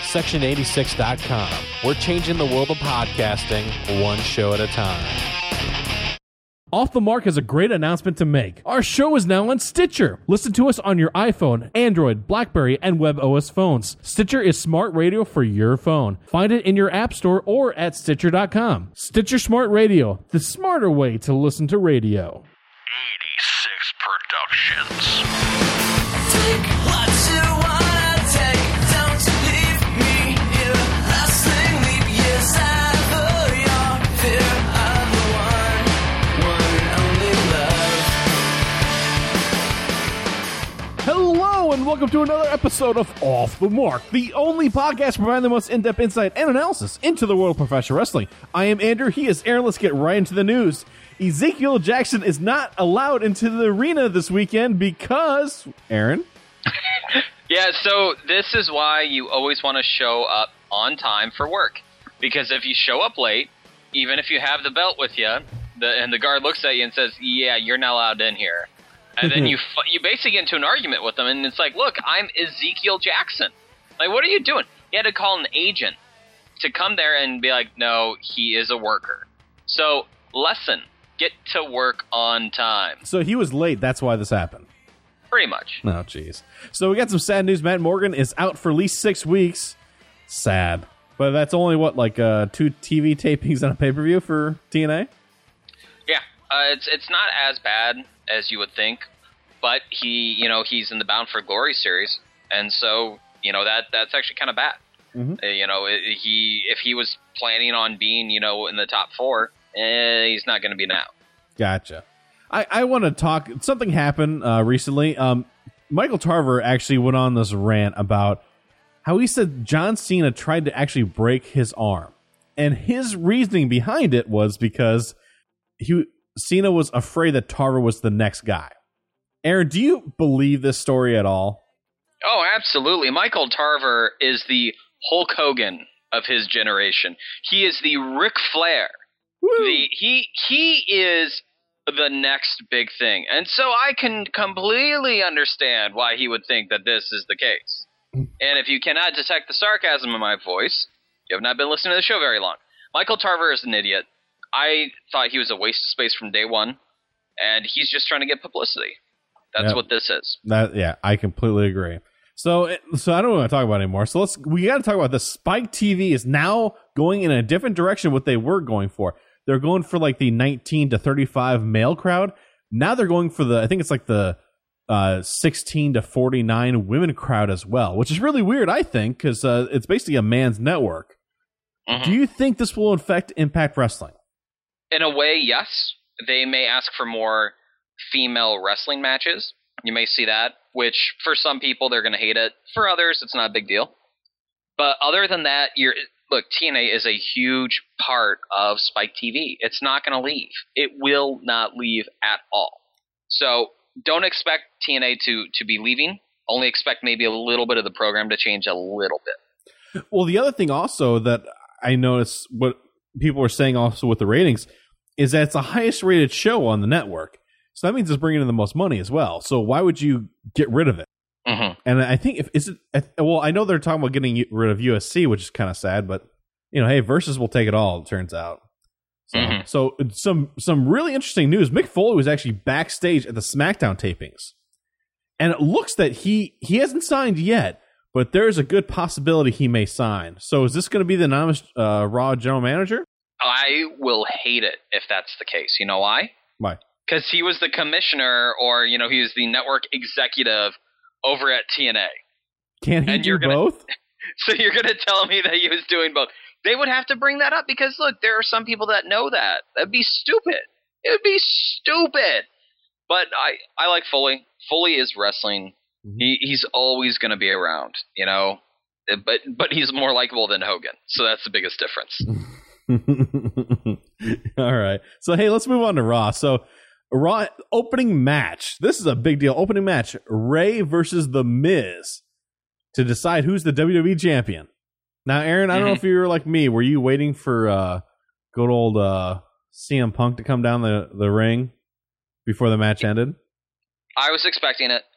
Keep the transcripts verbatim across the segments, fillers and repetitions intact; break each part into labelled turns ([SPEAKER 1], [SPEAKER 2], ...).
[SPEAKER 1] section eighty-six dot com. We're changing the world of podcasting one show at a time.
[SPEAKER 2] Off the Mark has a great announcement to make. Our show is now on Stitcher. Listen to us on your iPhone, Android, BlackBerry, and WebOS phones. Stitcher is smart radio for your phone. Find it in your app store or at Stitcher dot com. Stitcher Smart Radio, the smarter way to listen to radio.
[SPEAKER 3] eighty-six Productions.
[SPEAKER 4] Take what you wanna take. Don't leave me here. Lasting leap years ever your fear of the one, one and only love.
[SPEAKER 2] Hello and welcome to another episode of Off the Mark, the only podcast providing the most in-depth insight and analysis into the world of professional wrestling. I am Andrew, he is Aaron. Let's get right into the news. Ezekiel Jackson is not allowed into the arena this weekend because, Aaron?
[SPEAKER 5] Yeah, so this is why you always want to show up on time for work. Because if you show up late, even if you have the belt with you, the, and the guard looks at you and says, yeah, you're not allowed in here. And then you you basically get into an argument with them, and it's like, look, I'm Ezekiel Jackson. Like, what are you doing? You had to call an agent to come there and be like, no, he is a worker. So, lesson, get to work on time.
[SPEAKER 2] So he was late, that's why this happened.
[SPEAKER 5] Pretty much.
[SPEAKER 2] Oh, jeez. So we got some sad news. Matt Morgan is out for at least six weeks. Sad. But that's only, what, like uh, two T V tapings and a pay-per-view for T N A?
[SPEAKER 5] Yeah, uh, it's it's not as bad as you would think, but he, you know, he's in the Bound for Glory series, and so, you know, that that's actually kind of bad.
[SPEAKER 2] Mm-hmm.
[SPEAKER 5] Uh, you know, he if he was planning on being, you know, in the top four, eh, he's not going to be now.
[SPEAKER 2] Gotcha. I, I want to talk. Something happened uh, recently. Um, Michael Tarver actually went on this rant about how he said John Cena tried to actually break his arm. And his reasoning behind it was because he Cena was afraid that Tarver was the next guy. Aaron, do you believe this story at all?
[SPEAKER 5] Oh, absolutely. Michael Tarver is the Hulk Hogan of his generation. He is the Ric Flair. The, he he is the next big thing. And so I can completely understand why he would think that this is the case. And if you cannot detect the sarcasm in my voice, you have not been listening to the show very long. Michael Tarver is an idiot. I thought he was a waste of space from day one, and he's just trying to get publicity. That's
[SPEAKER 2] Yep.
[SPEAKER 5] what this is.
[SPEAKER 2] That yeah, I completely agree. So so I don't want to talk about it anymore. So let's we got to talk about this. Spike T V is now going in a different direction what they were going for. They're going for like the nineteen to thirty-five male crowd. Now they're going for the I think it's like the uh, sixteen to forty-nine women crowd as well, which is really weird, I think, because uh, it's basically a man's network.
[SPEAKER 5] Mm-hmm.
[SPEAKER 2] Do you think this will affect Impact Wrestling?
[SPEAKER 5] In a way, yes. They may ask for more female wrestling matches. You may see that, which for some people they're going to hate it. For others, it's not a big deal. But other than that, you're look, T N A is a huge part of Spike T V. It's not going to leave. It will not leave at all. So don't expect T N A to, to be leaving. Only expect maybe a little bit of the program to change a little bit.
[SPEAKER 2] Well, the other thing also that I noticed what people were saying also with the ratings is that it's the highest rated show on the network. So that means it's bringing in the most money as well. So why would you get rid of it?
[SPEAKER 5] Mm-hmm.
[SPEAKER 2] And I think if is it well, I know they're talking about getting rid of U S C, which is kind of sad, but you know, hey, Versus will take it all. It turns out. So,
[SPEAKER 5] Mm-hmm.
[SPEAKER 2] so some some really interesting news. Mick Foley was actually backstage at the SmackDown tapings, and it looks that he he hasn't signed yet, but there's a good possibility he may sign. So is this going to be the anonymous uh, Raw general manager?
[SPEAKER 5] I will hate it if that's the case. You know why?
[SPEAKER 2] Why?
[SPEAKER 5] Because he was the commissioner, or you know, he was the network executive over at T N A.
[SPEAKER 2] Can he
[SPEAKER 5] And
[SPEAKER 2] do
[SPEAKER 5] you're gonna-
[SPEAKER 2] both?
[SPEAKER 5] So you're going to tell me that he was doing both. They would have to bring that up because, look, there are some people that know that. That'd be stupid. It would be stupid. But I, I like Foley. Foley is wrestling.
[SPEAKER 2] Mm-hmm.
[SPEAKER 5] He He's always going to be around, you know. But but he's more likable than Hogan. So that's the biggest difference.
[SPEAKER 2] All right. So, hey, let's move on to Raw. So, Raw opening match. This is a big deal. Opening match. Ray versus The Miz to decide who's the W W E champion. Now, Aaron, I don't
[SPEAKER 5] Mm-hmm.
[SPEAKER 2] know if you were like me. Were you waiting for uh, good old uh, C M Punk to come down the, the ring before the match ended?
[SPEAKER 5] I was expecting it.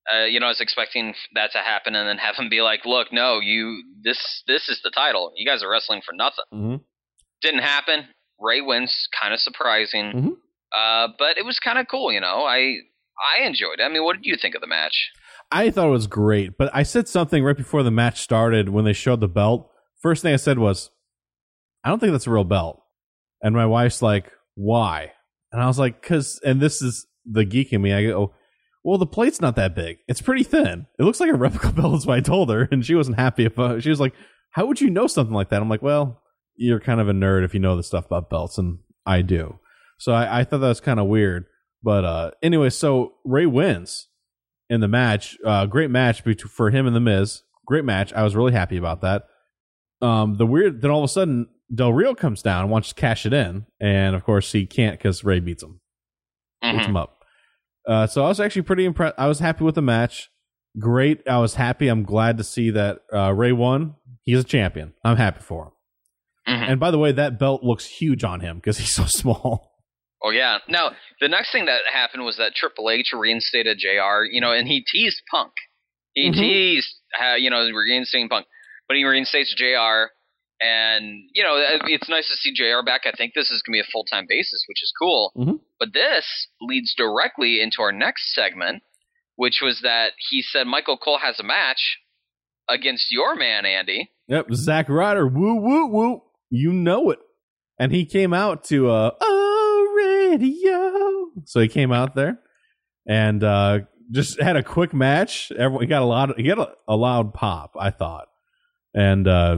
[SPEAKER 5] Uh, you know, I was expecting that to happen, and then have him be like, "Look, no, you this this is the title. You guys are wrestling for nothing."
[SPEAKER 2] Mm-hmm.
[SPEAKER 5] Didn't happen. Ray wins, kind of surprising,
[SPEAKER 2] Mm-hmm.
[SPEAKER 5] uh, but it was kind of cool. You know, I I enjoyed it. I mean, what did you think of the match?
[SPEAKER 2] I thought it was great, but I said something right before the match started when they showed the belt. First thing I said was, I don't think that's a real belt. And my wife's like, why? And I was like, because, and this is the geek in me. I go, well, the plate's not that big. It's pretty thin. It looks like a replica belt is what I told her. And she wasn't happy about it. She was like, how would you know something like that? I'm like, well, you're kind of a nerd if you know the stuff about belts, and I do. So I, I thought that was kind of weird. But uh, anyway, so Ray wins in the match. Uh, great match between, for him and The Miz. Great match. I was really happy about that. Um, the weird, then all of a sudden, Del Rio comes down and wants to cash it in. And of course, he can't because Ray beats him.
[SPEAKER 5] Mm-hmm.
[SPEAKER 2] Beats him up. Uh, so I was actually pretty impressed. I was happy with the match. Great. I was happy. I'm glad to see that uh, Ray won. He's a champion. I'm happy for him.
[SPEAKER 5] Mm-hmm.
[SPEAKER 2] And by the way, that belt looks huge on him because he's so small.
[SPEAKER 5] Oh, yeah. Now, the next thing that happened was that Triple H reinstated J R, you know, and he teased Punk. He
[SPEAKER 2] Mm-hmm.
[SPEAKER 5] teased, uh, you know, reinstating Punk. But he reinstates J R, and, you know, it's nice to see J R back. I think this is going to be a full-time basis, which is cool.
[SPEAKER 2] Mm-hmm.
[SPEAKER 5] But this leads directly into our next segment, which was that he said Michael Cole has a match against your man, Andy.
[SPEAKER 2] Yep, Zack Ryder. Woo, woo, woo. You know it. And he came out to uh, oh, radio. So he came out there and uh, just had a quick match. Everyone, he got a lot. Of, he got a, a loud pop, I thought. And uh,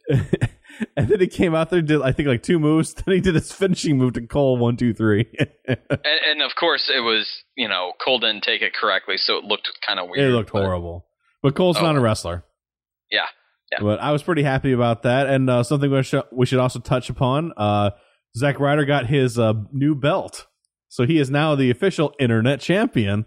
[SPEAKER 2] and then he came out there, did I think like two moves. Then he did his finishing move to Cole, one, two, three.
[SPEAKER 5] and, and of course, it was, you know, Cole didn't take it correctly, so it looked kind of weird.
[SPEAKER 2] It looked
[SPEAKER 5] but,
[SPEAKER 2] horrible. But Cole's
[SPEAKER 5] Oh.
[SPEAKER 2] not a wrestler.
[SPEAKER 5] Yeah. Yeah.
[SPEAKER 2] But I was pretty happy about that. And uh, something we should, we should also touch upon, uh, Zack Ryder got his uh, new belt. So he is now the official internet champion,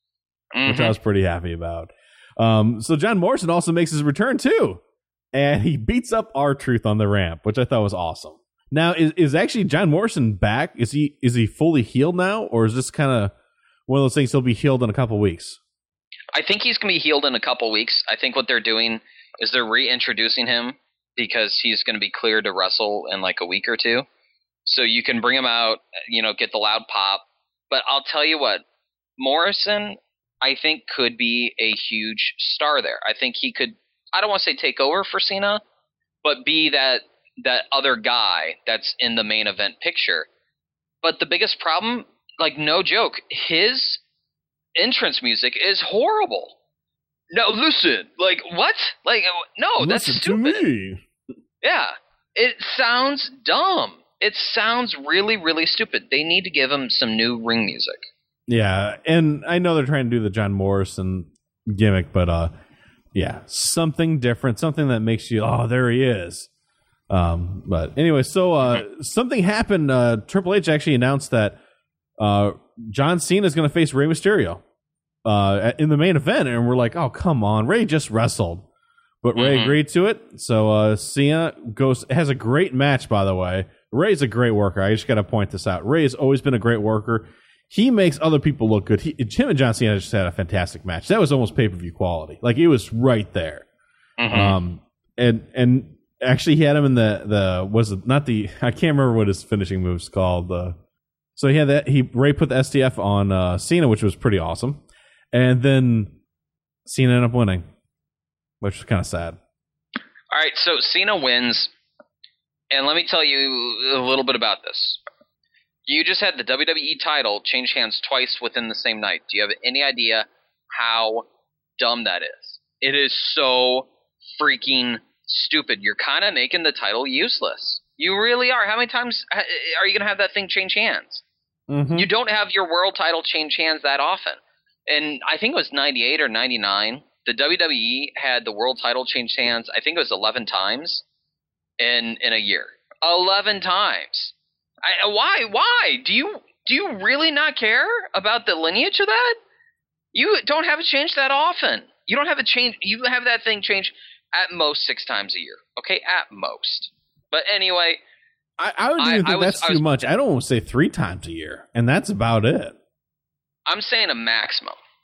[SPEAKER 5] Mhm.
[SPEAKER 2] which I was pretty happy about. Um, so John Morrison also makes his return too. And he beats up R-Truth on the ramp, which I thought was awesome. Now, is, is actually John Morrison back? Is he is he fully healed now? Or is this kind of one of those things he'll be healed in a couple weeks?
[SPEAKER 5] I think he's going to be healed in a couple weeks. I think what they're doing is they're reintroducing him because he's going to be cleared to wrestle in like a week or two. So you can bring him out, you know, get the loud pop. But I'll tell you what, Morrison, I think, could be a huge star there. I think he could, I don't want to say take over for Cena, but be that that other guy that's in the main event picture. But the biggest problem, like no joke, his entrance music is horrible. No, listen, like what? Like no, that's
[SPEAKER 2] Listen
[SPEAKER 5] stupid.
[SPEAKER 2] to me.
[SPEAKER 5] Yeah, it sounds dumb. It sounds really, really stupid. They need to give him some new ring music.
[SPEAKER 2] Yeah, and I know they're trying to do the John Morrison gimmick, but uh, yeah, something different, something that makes you, oh, there he is. Um, but anyway, so uh, something happened. Uh, Triple H actually announced that uh, John Cena is going to face Rey Mysterio uh, in the main event, and we're like, oh, come on, Ray just wrestled, but Ray
[SPEAKER 5] Mhm.
[SPEAKER 2] agreed to it. So uh, Cena goes has a great match, by the way. Ray's a great worker. I just got to point this out. Ray has always been a great worker. He makes other people look good. He, him and John Cena just had a fantastic match. That was almost pay-per-view quality. Like, it was right there.
[SPEAKER 5] Mhm.
[SPEAKER 2] Um, and and actually, he had him in the the was it not the I can't remember what his finishing move's called. Uh, so he had that. He Ray put the S T F on uh, Cena, which was pretty awesome. And then Cena ended up winning, which was kind of sad.
[SPEAKER 5] All right, so Cena wins, and let me tell you a little bit about this. You just had the W W E title change hands twice within the same night. Do you have any idea how dumb that is? It is so freaking stupid. You're kind of making the title useless. You really are. How many times are you going to have that thing change hands?
[SPEAKER 2] Mm-hmm.
[SPEAKER 5] You don't have your world title change hands that often. And I think it was ninety-eight or ninety-nine. The W W E had the world title change hands, I think it was eleven times in in a year. eleven times. I, why? Why? Do you do you really not care about the lineage of that? You don't have it changed that often. You don't have it change. You have that thing change at most six times a year. Okay, at most. But anyway,
[SPEAKER 2] I, I would even
[SPEAKER 5] I-
[SPEAKER 2] think
[SPEAKER 5] I was-
[SPEAKER 2] that's
[SPEAKER 5] I
[SPEAKER 2] too
[SPEAKER 5] was-
[SPEAKER 2] much. I don't want to say three times a year, and that's about it.
[SPEAKER 5] I'm saying a maximum.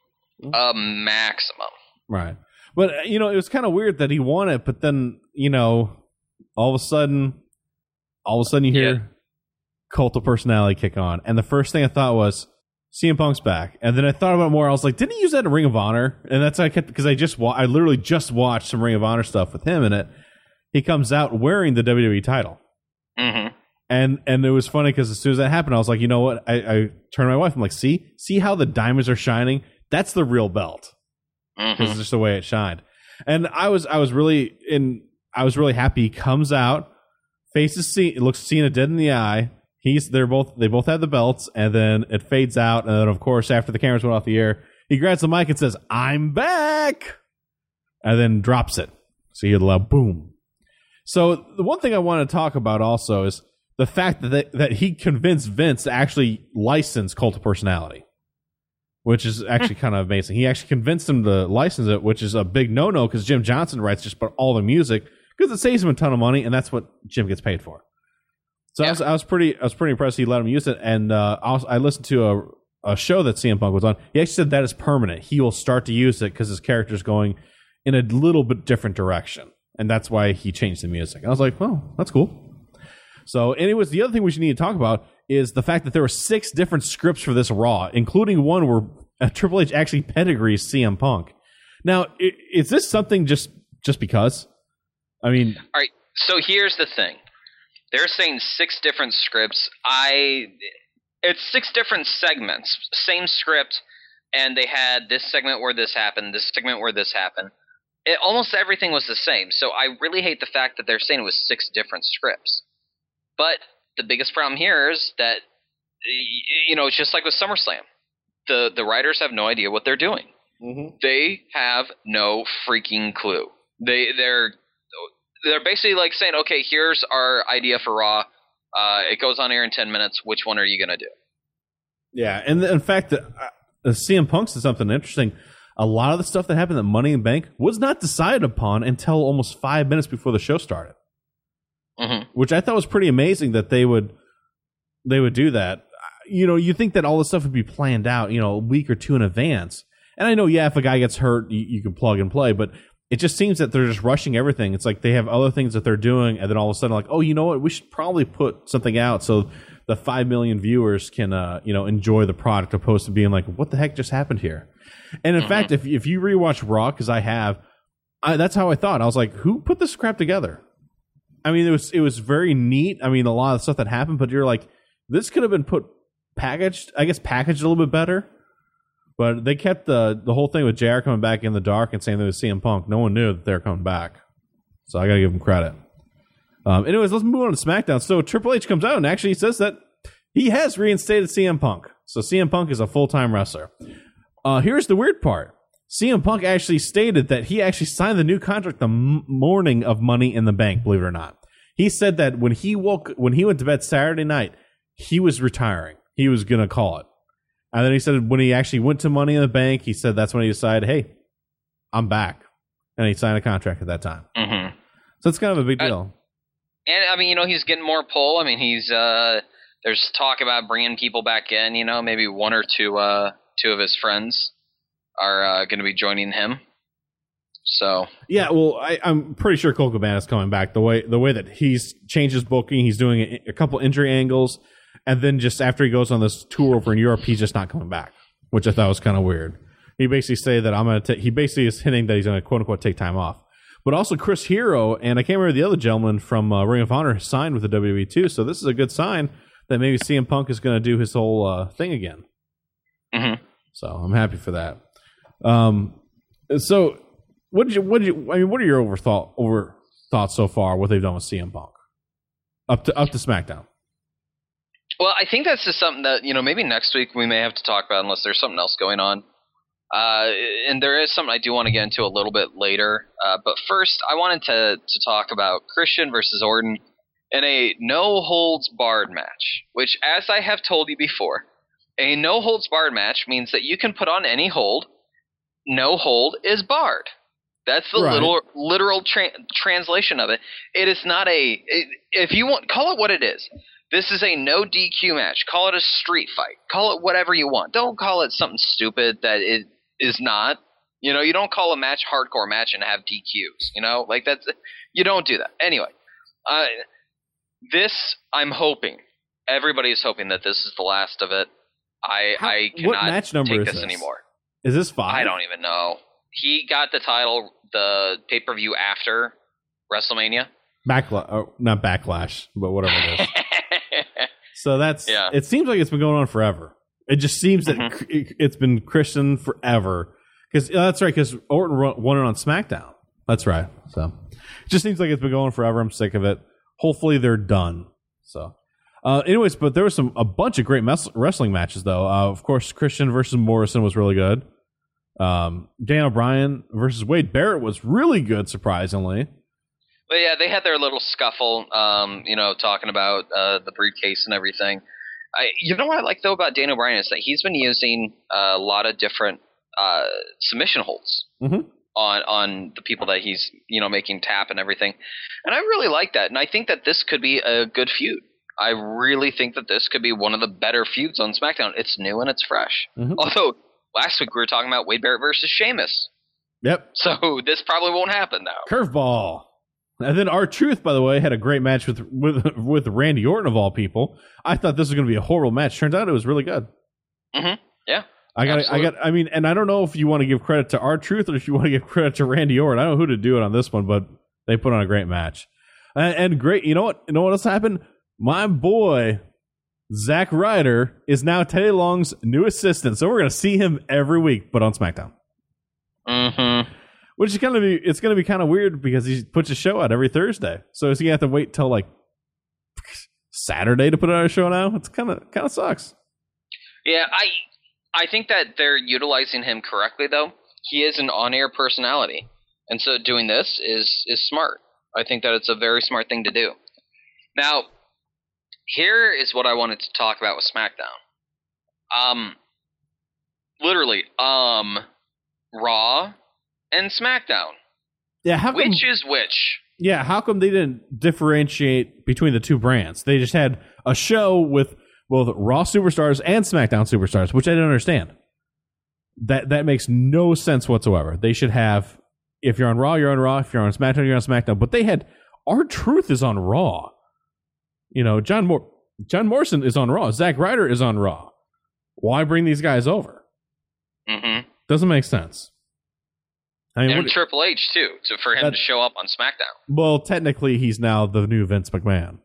[SPEAKER 5] a maximum.
[SPEAKER 2] Right. But, uh, you know, it was kind of weird that he won it, but then, you know, all of a sudden, all of a sudden you hear
[SPEAKER 5] Yeah.
[SPEAKER 2] Cult of Personality kick on. And the first thing I thought was, C M Punk's back. And then I thought about it more. I was like, didn't he use that in Ring of Honor? And that's how I kept, because I just, wa- I literally just watched some Ring of Honor stuff with him in it. He comes out wearing the W W E title.
[SPEAKER 5] Mm-hmm.
[SPEAKER 2] And and it was funny because as soon as that happened, I was like, you know what? I, I turned to my wife. I'm like, see? See how the diamonds are shining? That's the real belt. Because
[SPEAKER 5] Mm-hmm.
[SPEAKER 2] it's just the way it shined. And I was I was really in I was really happy. He comes out, faces C, looks Cena dead in the eye. He's they're both they both have the belts, and then it fades out, and then of course after the cameras went off the air, he grabs the mic and says, "I'm back," and then drops it. So you hear the loud boom. So the one thing I want to talk about also is the fact that they, that he convinced Vince to actually license Cult of Personality, which is actually kind of amazing. He actually convinced him to license it, which is a big no-no because Jim Johnson writes just about all the music because it saves him a ton of money, and that's what Jim gets paid for. So
[SPEAKER 5] Yeah.
[SPEAKER 2] I was I was pretty I was pretty impressed he let him use it, and uh, I, was, I listened to a a show that C M Punk was on. He actually said that is permanent. He will start to use it because his character's going in a little bit different direction, and that's why he changed the music. And I was like, well, that's cool. So, anyways, the other thing we should need to talk about is the fact that there were six different scripts for this Raw, including one where uh, Triple H actually pedigrees C M Punk. Now, i- is this something just just because? I mean,
[SPEAKER 5] All right. So here's the thing. They're saying six different scripts. I it's six different segments, same script, and they had this segment where this happened, this segment where this happened. It, almost everything was the same. So I really hate the fact that they're saying it was six different scripts. But the biggest problem here is that y- you know, it's just like with SummerSlam. The the writers have no idea what they're doing. They have no freaking clue. They they're they're basically like saying, okay, here's our idea for Raw. Uh, it goes on air in ten minutes. Which one are you going to do?
[SPEAKER 2] yeah, and in fact, uh, uh, C M Punk said something interesting. A lot of the stuff that happened at Money in the Bank was not decided upon until almost five minutes before the show started.
[SPEAKER 5] Mm-hmm.
[SPEAKER 2] Which I thought was pretty amazing that they would they would do that. You know, you think that all this stuff would be planned out, you know, a week or two in advance. And I know, yeah, if a guy gets hurt, you, you can plug and play, but it just seems that they're just rushing everything. It's like they have other things that they're doing, and then all of a sudden, like, oh, you know what? We should probably put something out so the five million viewers can, uh, you know, enjoy the product, opposed to being like, what the heck just happened here? And in
[SPEAKER 5] Mm-hmm.
[SPEAKER 2] fact, if if you rewatch Raw, because I have, I, that's how I thought. I was like, who put this crap together? I mean, it was it was very neat. I mean, a lot of stuff that happened, but you're like, this could have been put packaged, I guess, packaged a little bit better. But they kept the the whole thing with J R coming back in the dark and saying that it was C M Punk. No one knew that they were coming back, so I got to give them credit. Um, anyways, let's move on to SmackDown. So Triple H comes out and actually says that he has reinstated C M Punk. So C M Punk is a full time wrestler. Uh, here's the weird part. C M Punk actually stated that he actually signed the new contract the m- morning of Money in the Bank, believe it or not. He said that when he woke, when he went to bed Saturday night, he was retiring. He was going to call it. And then he said when he actually went to Money in the Bank, he said that's when he decided, hey, I'm back. And he signed a contract at that time.
[SPEAKER 5] Mm-hmm.
[SPEAKER 2] So it's kind of a big
[SPEAKER 5] Uh,
[SPEAKER 2] deal.
[SPEAKER 5] And I mean, you know, he's getting more pull. I mean, he's uh, there's talk about bringing people back in. You know, maybe one or two uh, two of his friends are uh, going to be joining him. So
[SPEAKER 2] Yeah, well, I, I'm pretty sure Cole Cabana is coming back. The way the way that he's changed his booking, he's doing a, a couple injury angles, and then just after he goes on this tour over in Europe, he's just not coming back, which I thought was kind of weird. He basically say that I'm going to take. He basically is hinting that he's going to quote unquote take time off. But also Chris Hero and I can't remember the other gentleman from uh, Ring of Honor signed with the W W E too. So this is a good sign that maybe C M Punk is going to do his whole uh, thing again.
[SPEAKER 5] mhm.
[SPEAKER 2] So I'm happy for that. Um, so what did you? What did you? I mean, what are your over thought over thoughts so far? What they've done with C M Punk up to up to SmackDown.
[SPEAKER 5] Well, I think that's just something that, you know, maybe next week we may have to talk about unless there's something else going on. Uh, and there is something I do want to get into a little bit later. Uh, but first, I wanted to, to talk about Christian versus Orton in a no-holds-barred match, which, as I have told you before, a no-holds-barred match means that you can put on any hold. No hold is barred. That's the
[SPEAKER 2] Right.
[SPEAKER 5] little literal tra- translation of it. It is not a it, if you want, call it what it is. This is a no D Q match. Call it a street fight. Call it whatever you want. Don't call it something stupid that it is not. You know, you don't call a match hardcore match and have D Qs. You know, like that's you don't do that. Anyway, uh, this I'm hoping everybody is hoping that this is the last of it. I
[SPEAKER 2] How,
[SPEAKER 5] I
[SPEAKER 2] what
[SPEAKER 5] cannot
[SPEAKER 2] match number
[SPEAKER 5] take
[SPEAKER 2] is
[SPEAKER 5] this,
[SPEAKER 2] this
[SPEAKER 5] anymore.
[SPEAKER 2] Is this five?
[SPEAKER 5] I don't even know. He got the title, the pay per view after WrestleMania.
[SPEAKER 2] Backlash, oh, not backlash, but whatever it is. So that's.
[SPEAKER 5] Yeah.
[SPEAKER 2] It seems like it's been going on forever. It just seems that
[SPEAKER 5] Mhm.
[SPEAKER 2] it, it's been Christian forever. Because that's right. Because Orton ro- won it on SmackDown. That's right. So it just seems like it's been going forever. I'm sick of it. Hopefully they're done. So, uh, anyways, but there was some a bunch of great mes- wrestling matches though. Uh, of course, Christian versus Morrison was really good. Um, Daniel Bryan versus Wade Barrett was really good, surprisingly.
[SPEAKER 5] But yeah, they had their little scuffle, um, you know, talking about uh, the briefcase and everything. I, you know what I like though about Daniel Bryan is that he's been using a lot of different uh, submission holds
[SPEAKER 2] Mm-hmm.
[SPEAKER 5] on on the people that he's you know making tap and everything, and I really like that. And I think that this could be a good feud. I really think that this could be one of the better feuds on SmackDown. It's new and it's fresh.
[SPEAKER 2] Mhm.
[SPEAKER 5] Although last week we were talking about Wade Barrett versus Sheamus,
[SPEAKER 2] Yep.
[SPEAKER 5] so this probably won't happen now.
[SPEAKER 2] Curveball. And then R-Truth, by the way, had a great match with with with Randy Orton of all people. I thought this was going to be a horrible match. Turns out it was really good.
[SPEAKER 5] Mm-hmm. Yeah.
[SPEAKER 2] I got, I
[SPEAKER 5] Absolutely.
[SPEAKER 2] got. I mean, and I don't know if you want to give credit to R-Truth or if you want to give credit to Randy Orton. I don't know who to do it on this one, but they put on a great match. And, and great. You know what? You know what else happened? My boy Zack Ryder is now Teddy Long's new assistant, so we're going to see him every week, but on SmackDown.
[SPEAKER 5] Mm-hmm.
[SPEAKER 2] Which is going to be, it's going to be kind of weird because he puts a show out every Thursday. So is he going to have to wait till like Saturday to put out a show now? It's kind of, kind of sucks.
[SPEAKER 5] Yeah, I I think that they're utilizing him correctly though. He is an on-air personality, and so doing this is is smart. I think that it's a very smart thing to do. Now, here is what I wanted to talk about with SmackDown. Um, literally, um, Raw and SmackDown.
[SPEAKER 2] Yeah, how come,
[SPEAKER 5] Which is which?
[SPEAKER 2] yeah, how come they didn't differentiate between the two brands? They just had a show with both Raw superstars and SmackDown superstars, which I didn't understand. That that makes no sense whatsoever. They should have, if you're on Raw, you're on Raw. If you're on SmackDown, you're on SmackDown. But they had, R-Truth is on Raw. You know, John Mor- John Morrison is on Raw. Zack Ryder is on Raw. Why bring these guys over?
[SPEAKER 5] Mm-hmm.
[SPEAKER 2] Doesn't make sense. I mean,
[SPEAKER 5] And
[SPEAKER 2] what-
[SPEAKER 5] Triple H too, to, for him
[SPEAKER 2] That-
[SPEAKER 5] to show up on SmackDown.
[SPEAKER 2] well, technically, he's now the new Vince McMahon.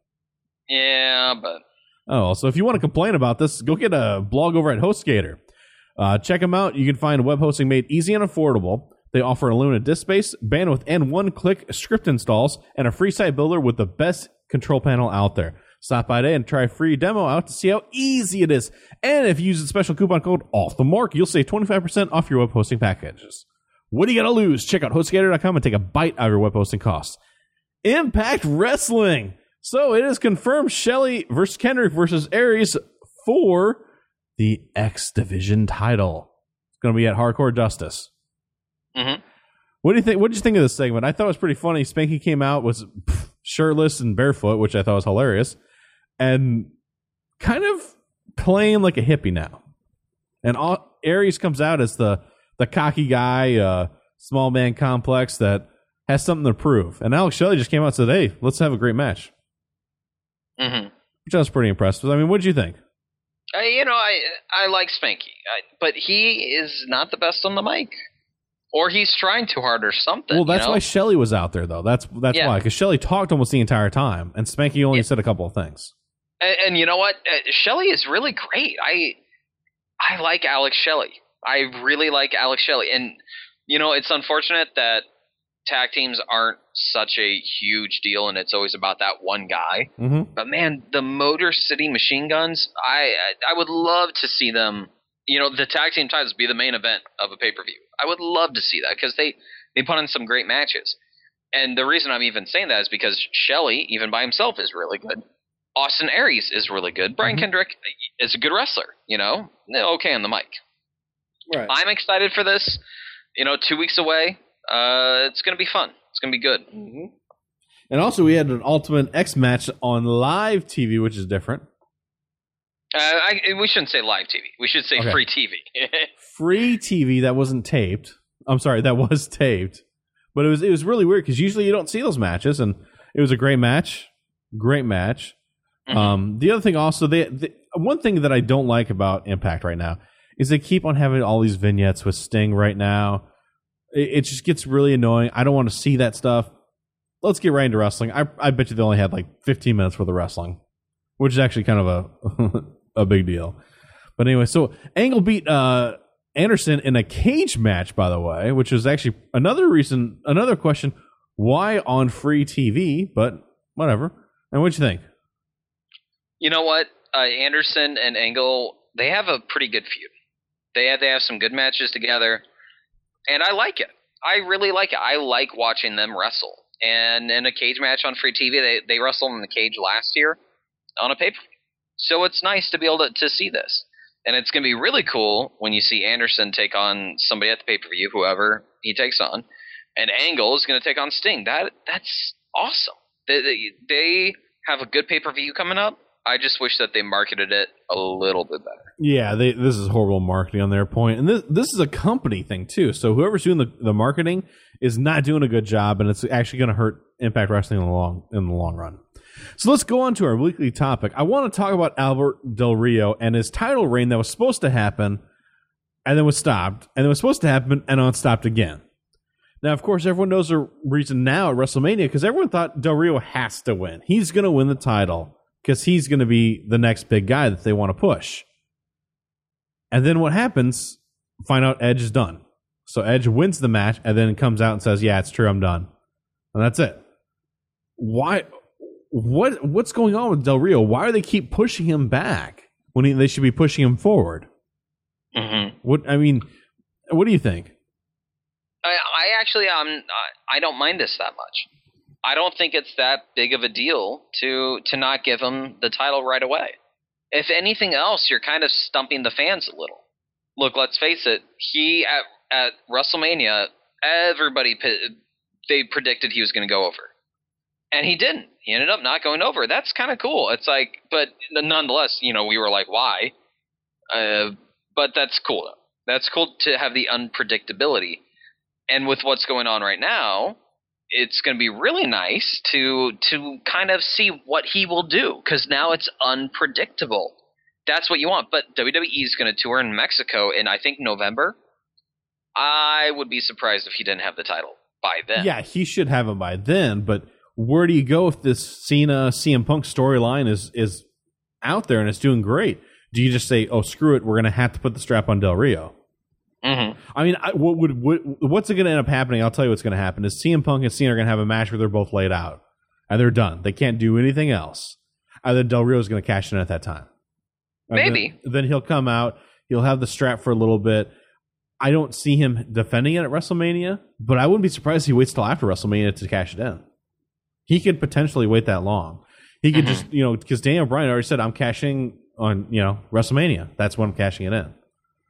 [SPEAKER 5] Yeah, but
[SPEAKER 2] Oh, so if you want to complain about this, go get a blog over at HostGator. Uh, check them out. You can find web hosting made easy and affordable. They offer unlimited disk space, bandwidth, and one-click script installs, and a free site builder with the best control panel out there. Stop by today and try a free demo out to see how easy it is. And if you use the special coupon code OFFTHEMARK, you'll save twenty-five percent off your web hosting packages. What do you got to lose? Check out HostGator dot com and take a bite out of your web hosting costs. Impact Wrestling. So it is confirmed Shelley versus Kendrick versus Aries for the X Division title. It's going to be at Hardcore Justice.
[SPEAKER 5] Mhm.
[SPEAKER 2] What do you think? What did you think of this segment? I thought it was pretty funny. Spanky came out, was pff, shirtless and barefoot, which I thought was hilarious, and kind of playing like a hippie now. And all, Aries comes out as the the cocky guy, uh, small man complex that has something to prove. And Alex Shelley just came out and said, "Hey, let's have a great match,"
[SPEAKER 5] Mm-hmm.
[SPEAKER 2] which I was pretty impressed with. I mean, what did you think?
[SPEAKER 5] I, you know, I I like Spanky, I, but he is not the best on the mic, or he's trying too hard, or something.
[SPEAKER 2] Well, that's
[SPEAKER 5] you know?
[SPEAKER 2] why Shelley was out there, though. That's that's
[SPEAKER 5] Yeah.
[SPEAKER 2] why, because Shelley talked almost the entire time, and Spanky only
[SPEAKER 5] Yeah.
[SPEAKER 2] said a couple of things.
[SPEAKER 5] And, and you know what? Uh, Shelley is really great. I I like Alex Shelley. I really like Alex Shelley, and you know, it's unfortunate that tag teams aren't such a huge deal, and it's always about that one guy.
[SPEAKER 2] Mm-hmm.
[SPEAKER 5] But man, the Motor City Machine Guns, I I would love to see them. You know, the tag team titles be the main event of a pay per view. I would love to see that because they they put on some great matches. And the reason I'm even saying that is because Shelley, even by himself, is really good. Austin Aries is really good. Brian
[SPEAKER 2] Mhm.
[SPEAKER 5] Kendrick is a good wrestler. You know, okay on the mic.
[SPEAKER 2] Right.
[SPEAKER 5] I'm excited for this. You know, two weeks away. Uh, it's gonna be fun. It's gonna be good.
[SPEAKER 2] Mm-hmm. And also, we had an Ultimate X match on live T V, which is different.
[SPEAKER 5] Uh, I, we shouldn't say live T V. We should say
[SPEAKER 2] Okay.
[SPEAKER 5] free T V.
[SPEAKER 2] Free T V that wasn't taped. I'm sorry, that was taped, but it was it was really weird because usually you don't see those matches, and it was a great match, great match.
[SPEAKER 5] Mm-hmm.
[SPEAKER 2] Um, the other thing also, they, they one thing that I don't like about Impact right now is they keep on having all these vignettes with Sting right now. It, it just gets really annoying. I don't want to see that stuff. Let's get right into wrestling. I I bet you they only had like fifteen minutes worth of wrestling, which is actually kind of a a big deal. But anyway, so Angle beat uh, Anderson in a cage match, by the way, which is actually another reason, another question, why on free T V? But whatever. And what'd you think?
[SPEAKER 5] You know what? Uh, Anderson and Angle, they have a pretty good feud. They have, they have some good matches together, and I like it. I really like it. I like watching them wrestle. And in a cage match on free T V, they, they wrestled in the cage last year on a pay-per-view. So it's nice to be able to, to see this. And it's going to be really cool when you see Anderson take on somebody at the pay-per-view, whoever he takes on, and Angle is going to take on Sting. That That's awesome. They, they, they have a good pay-per-view coming up. I just wish that they marketed it a little bit better.
[SPEAKER 2] Yeah, they, this is horrible marketing on their point. And this this is a company thing, too. So whoever's doing the, the marketing is not doing a good job, and it's actually going to hurt Impact Wrestling in the long in the long run. So let's go on to our weekly topic. I want to talk about Albert Del Rio and his title reign that was supposed to happen and then was stopped, and then was supposed to happen and then stopped again. Now, of course, everyone knows the reason now at WrestleMania because everyone thought Del Rio has to win. He's going to win the title because he's going to be the next big guy that they want to push. And then what happens? Find out Edge is done. So Edge wins the match and then comes out and says, yeah, it's true, I'm done. And that's it. Why... What what's going on with Del Rio? Why do they keep pushing him back when he, they should be pushing him forward?
[SPEAKER 5] Mm-hmm.
[SPEAKER 2] What I mean, what do you think?
[SPEAKER 5] I, I actually um I don't mind this that much. I don't think it's that big of a deal to to not give him the title right away. If anything else, you're kind of stumping the fans a little. Look, let's face it. He at at WrestleMania, everybody they predicted he was going to go over. And he didn't. He ended up not going over. That's kind of cool. It's like, but nonetheless, you know, we were like, why? Uh, but that's cool, though. That's cool to have the unpredictability. And with what's going on right now, it's going to be really nice to to kind of see what he will do, because now it's unpredictable. That's what you want. But W W E is going to tour in Mexico in, I think, November. I would be surprised if he didn't have the title by then.
[SPEAKER 2] Yeah, he should have him by then, but where do you go if this Cena C M Punk storyline is is out there and it's doing great? Do you just say, "Oh, screw it, we're going to have to put the strap on Del Rio"?
[SPEAKER 5] Mm-hmm.
[SPEAKER 2] I mean, I, what would what, what's going to end up happening? I'll tell you what's going to happen is C M Punk and Cena are going to have a match where they're both laid out and they're done. They can't do anything else. Either Del Rio is going to cash in at that time.
[SPEAKER 5] Maybe.
[SPEAKER 2] Then, then he'll come out. He'll have the strap for a little bit. I don't see him defending it at WrestleMania, but I wouldn't be surprised if he waits till after WrestleMania to cash it in. He could potentially wait that long. He could mm-hmm. just, you know, because Daniel Bryan already said, I'm cashing on, you know, WrestleMania. That's when I'm cashing it in.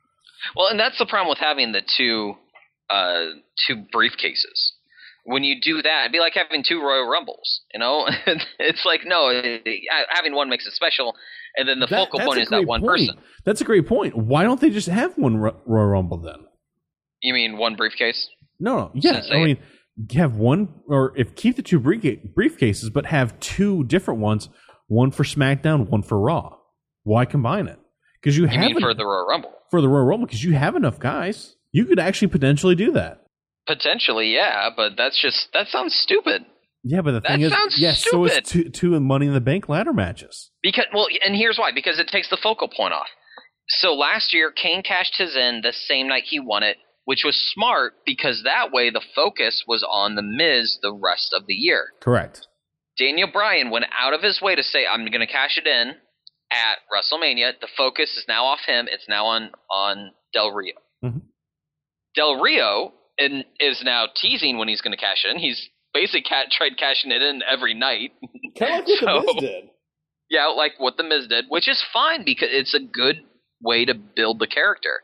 [SPEAKER 5] Well, and that's the problem with having the two uh, two briefcases. When you do that, it'd be like having two Royal Rumbles, you know? It's like, no, having one makes it special, and then the that, focal point is that one
[SPEAKER 2] point.
[SPEAKER 5] person.
[SPEAKER 2] That's a great point. Why don't they just have one Royal Rumble then?
[SPEAKER 5] You mean one briefcase?
[SPEAKER 2] No, no. Yeah, I mean... have one, or if keep the two briefcases, but have two different ones, one for SmackDown, one for Raw. Why combine it? Because you, you have
[SPEAKER 5] mean
[SPEAKER 2] en-
[SPEAKER 5] for the Royal Rumble.
[SPEAKER 2] For the Royal Rumble, because you have enough guys. You could actually potentially do that.
[SPEAKER 5] Potentially, yeah, but that's just that sounds stupid.
[SPEAKER 2] Yeah, but the
[SPEAKER 5] that
[SPEAKER 2] thing is,
[SPEAKER 5] sounds
[SPEAKER 2] yes,
[SPEAKER 5] stupid.
[SPEAKER 2] so is two, two Money in the Bank ladder matches.
[SPEAKER 5] Because well, and here's why: because it takes the focal point off. So last year, Kane cashed his in the same night he won it, which was smart because that way the focus was on The Miz the rest of the year.
[SPEAKER 2] Correct.
[SPEAKER 5] Daniel Bryan went out of his way to say, I'm going to cash it in at WrestleMania. The focus is now off him. It's now on, on Del Rio.
[SPEAKER 2] Mm-hmm.
[SPEAKER 5] Del Rio in, is now teasing when he's going to cash in. He's basically ca- tried cashing it in every night.
[SPEAKER 2] Kind of like what
[SPEAKER 5] so,
[SPEAKER 2] The Miz did.
[SPEAKER 5] Yeah, like what The Miz did, which is fine because it's a good way to build the character.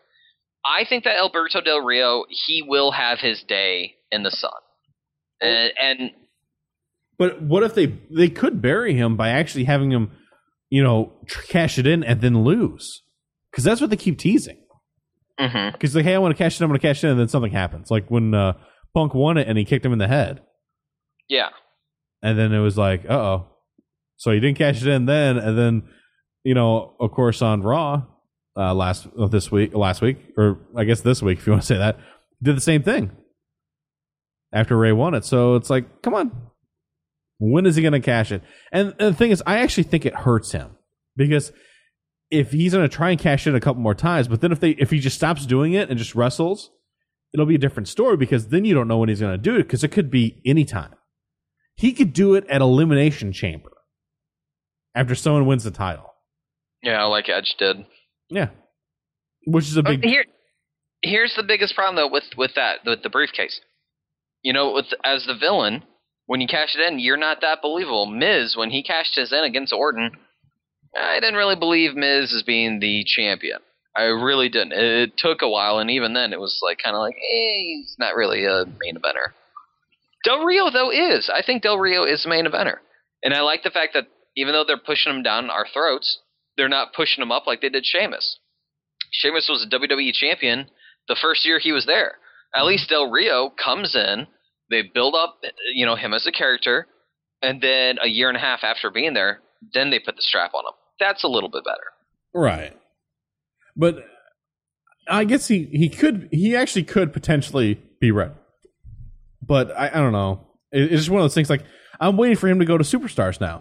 [SPEAKER 5] I think that Alberto Del Rio, he will have his day in the sun. And, and
[SPEAKER 2] but what if they they could bury him by actually having him, you know, tr- cash it in and then lose. Because that's what they keep teasing.
[SPEAKER 5] Mm-hmm.
[SPEAKER 2] Because like, hey, I want to cash it in, I'm going to cash it in, and then something happens. Like when uh, Punk won it and he kicked him in the head.
[SPEAKER 5] Yeah.
[SPEAKER 2] And then it was like, uh-oh. So he didn't cash it in then, and then, you know, of course on Raw uh, last uh, this week, last week, or I guess this week, if you want to say that, did the same thing after Ray won it. So it's like, come on. When is he going to cash it? And, and the thing is, I actually think it hurts him. Because if he's going to try and cash it a couple more times, but then if they if he just stops doing it and just wrestles, it'll be a different story, because then you don't know when he's going to do it, because it could be any time. He could do it at Elimination Chamber after someone wins the title.
[SPEAKER 5] Yeah, like Edge did.
[SPEAKER 2] Yeah. Which is a big...
[SPEAKER 5] But here, here's the biggest problem, though, with, with that, with the briefcase. You know, with as the villain, when you cash it in, you're not that believable. Miz, when he cashed his in against Orton, I didn't really believe Miz as being the champion. I really didn't. It took a while, and even then, it was like kind of like, eh, he's not really a main eventer. Del Rio, though, is. I think Del Rio is a main eventer. And I like the fact that even though they're pushing him down our throats, they're not pushing him up like they did Sheamus. Sheamus was a W W E champion the first year he was there. At least Del Rio comes in, they build up, you know, him as a character, and then a year and a half after being there, then they put the strap on him. That's a little bit better.
[SPEAKER 2] Right. But I guess he, he could, he actually could potentially be ready. But I, I don't know. It, it's just one of those things, like, I'm waiting for him to go to Superstars now.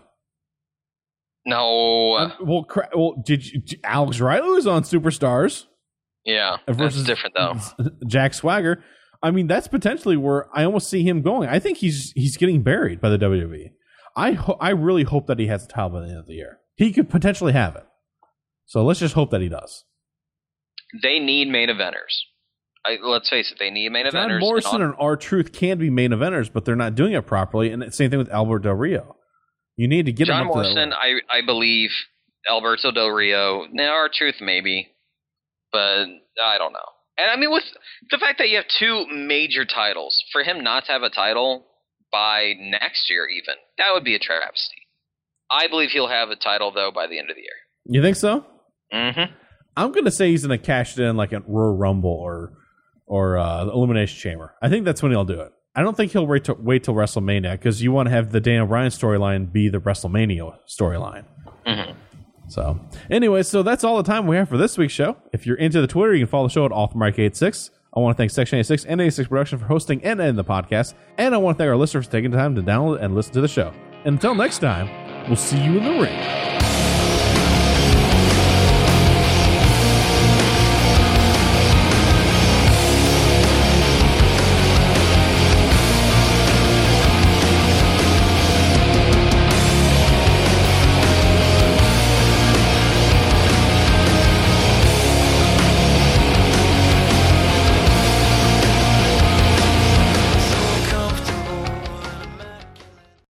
[SPEAKER 5] No.
[SPEAKER 2] Um, well, cra- well, did you, Alex Riley was on Superstars.
[SPEAKER 5] Yeah,
[SPEAKER 2] versus
[SPEAKER 5] that's different, though.
[SPEAKER 2] Jack Swagger. I mean, that's potentially where I almost see him going. I think he's he's getting buried by the W W E. I ho- I really hope that he has a title by the end of the year. He could potentially have it. So let's just hope that he does.
[SPEAKER 5] They need main eventers. I, let's face it, they need main
[SPEAKER 2] John
[SPEAKER 5] eventers.
[SPEAKER 2] Morrison
[SPEAKER 5] and
[SPEAKER 2] and R-Truth can be main eventers, but they're not doing it properly. And the same thing with Alberto Del Rio. You need to get
[SPEAKER 5] John
[SPEAKER 2] him up
[SPEAKER 5] Morrison,
[SPEAKER 2] to that level.
[SPEAKER 5] I, I believe. Alberto Del Rio. Now, R-Truth, maybe. But I don't know. And I mean, with the fact that you have two major titles, for him not to have a title by next year even, that would be a travesty. I believe he'll have a title, though, by the end of the year.
[SPEAKER 2] You think so?
[SPEAKER 5] Mm-hmm.
[SPEAKER 2] I'm going to say he's going to cash it in like at Royal Rumble or or uh, the Elimination Chamber. I think that's when he'll do it. I don't think he'll wait, to, wait till WrestleMania, because you want to have the Daniel Bryan storyline be the WrestleMania storyline.
[SPEAKER 5] Mm-hmm.
[SPEAKER 2] So, anyway, so that's all the time we have for this week's show. If you're into the Twitter, you can follow the show at Althmark eighty-six. I want to thank Section eighty-six and eighty-six Production for hosting and editing the podcast. And I want to thank our listeners for taking the time to download and listen to the show. And until next time, we'll see you in the ring.